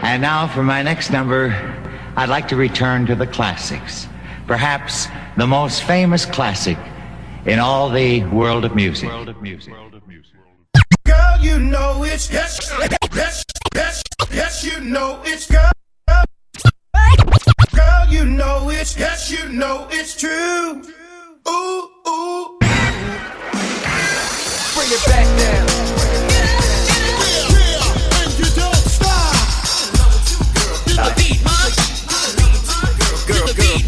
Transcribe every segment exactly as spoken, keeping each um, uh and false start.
And now for my next number, I'd like to return to the classics. Perhaps the most famous classic in all the world of music. World of music. Girl, you know it's yes, yes, yes, yes, you know it's girl. Girl, you know it's yes, you know it's true. Ooh, ooh. Bring it back now. And you don't stop. The beat, huh? Girl, girl.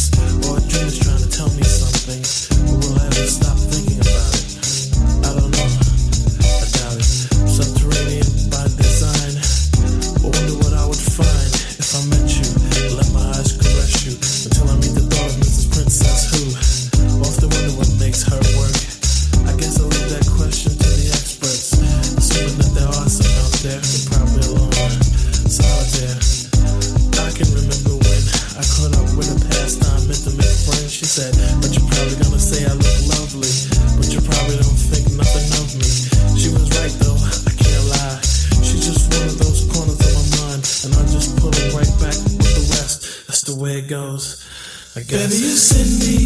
or a dream is trying to tell me something, but will I ever stop thinking about it? I don't know, I doubt it. Subterranean by design, I wonder what I would find if I met you. Let my eyes caress you until I meet the thought of Missus Princess who often wonder what makes her work. I guess I'll leave that question to the experts, assuming that there are some out there, but probably alone, solitaire. I can remember when I caught up with a pastime intimate friend. She said, but you're probably gonna say I look lovely, but you probably don't think nothing of me. She was right though, I can't lie. She's just one of those corners of my mind, and I just put her right back with the rest. That's the way it goes, I guess. Baby, you send me.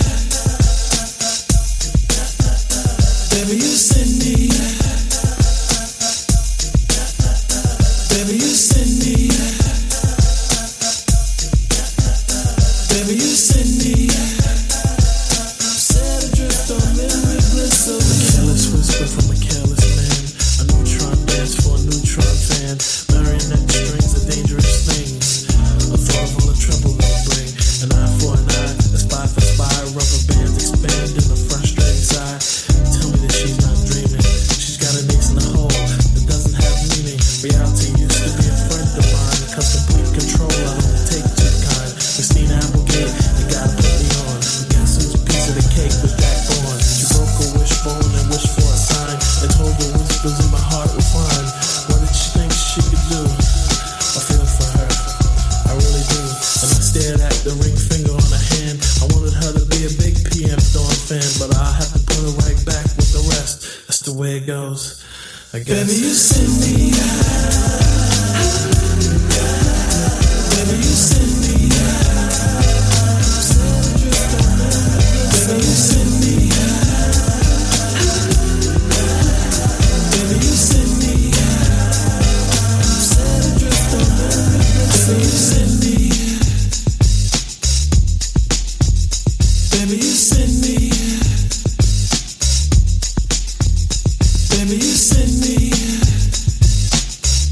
Baby, you send me. Baby, you send me. Baby, you send me. Set adrift on memory bliss of a careless whisper from a careless man. A neutron dance for a neutron fan. Marionette strings are dangerous things. A thought of all the trouble they bring. An eye for an eye, a spy for spy. Rubber bands expand in a frustrating sigh. Tell me that she's not dreaming. She's got an ace in the hole that doesn't have meaning. Reality used to be a friend of mine. Cause complete control I don't take too kind. Christina Applegate, you gotta put me on. Guess whose piece of the cake was Jack Bourne? She broke a wishbone and wished for a sign, and told the whispers in my heart were fine. What did she think she could do? I feel for her, I really do. And I stared at the ring finger on her hand. I wanted her to be a big P M Dawn fan, but I'll have to put her right back with the rest. That's the way it goes, I guess. Baby, you send me. Baby, you send me. Baby, you send me. Baby, you send me. Set adrift on memory. Baby, you send me. Baby, you send me. Baby, you send me.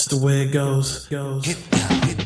the way it goes. goes. Get down, get down.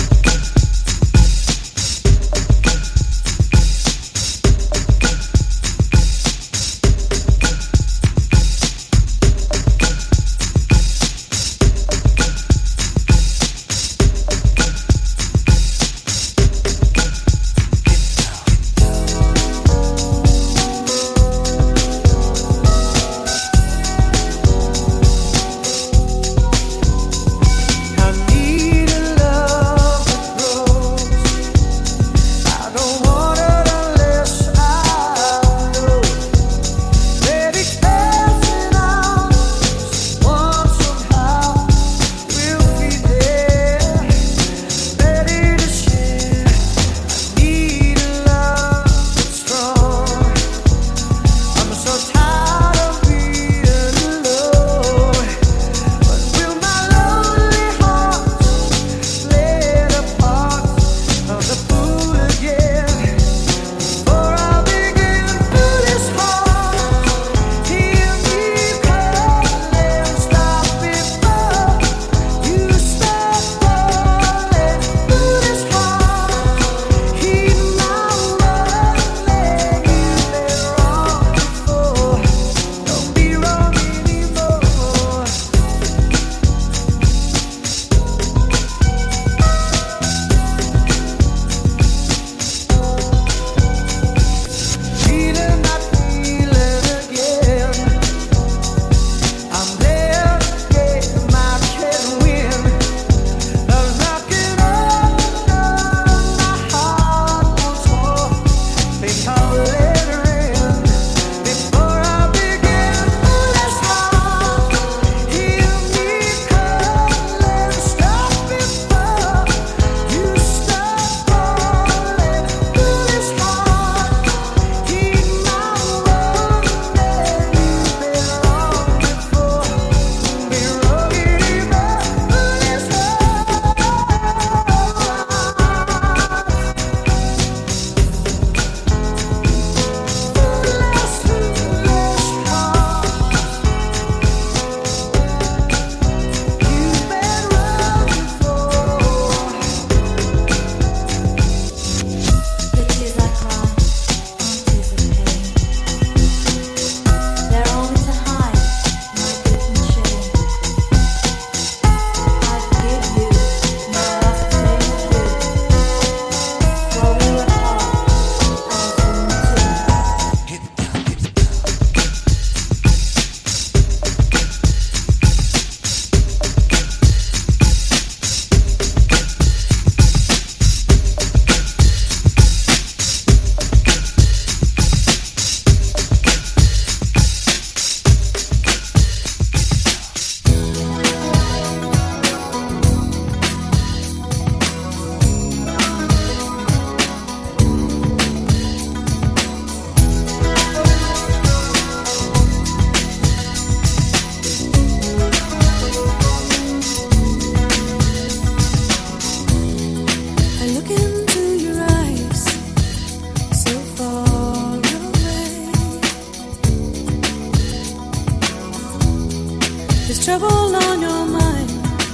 trouble on your mind,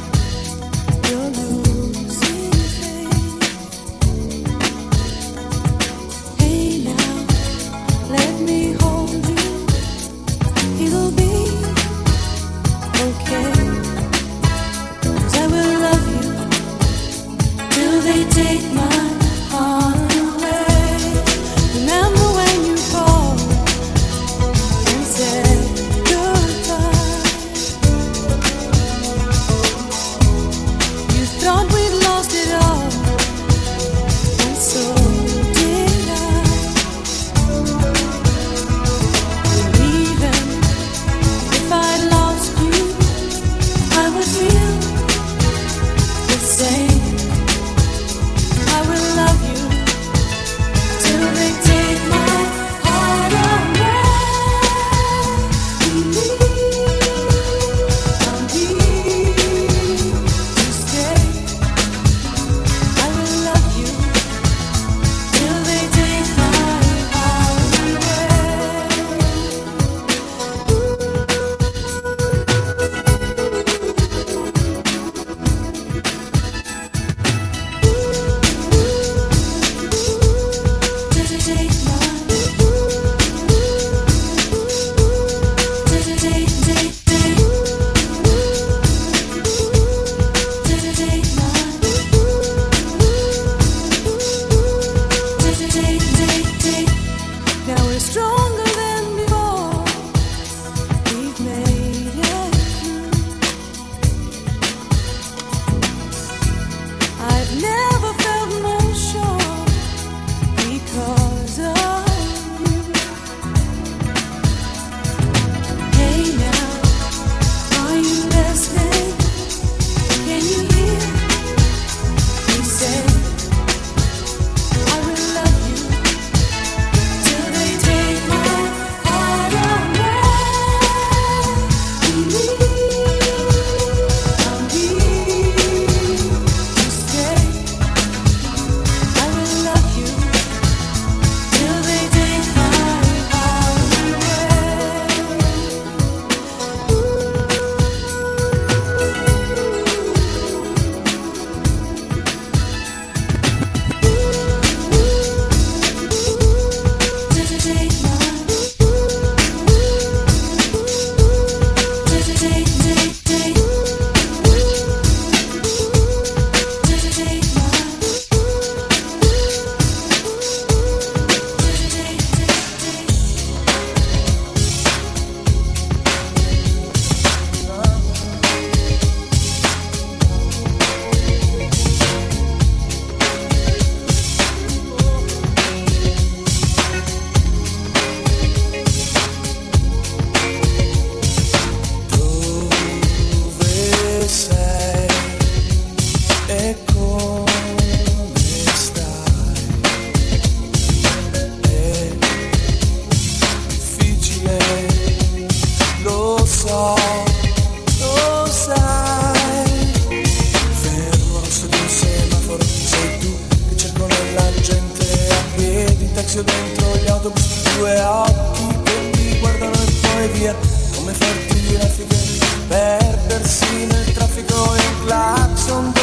you're losing faith. Hey now, let me hold you, it'll be okay. 'Cause I will love you till they take my heart away. Remember when you called and said goodbye. perdersi nel traffico e il clacson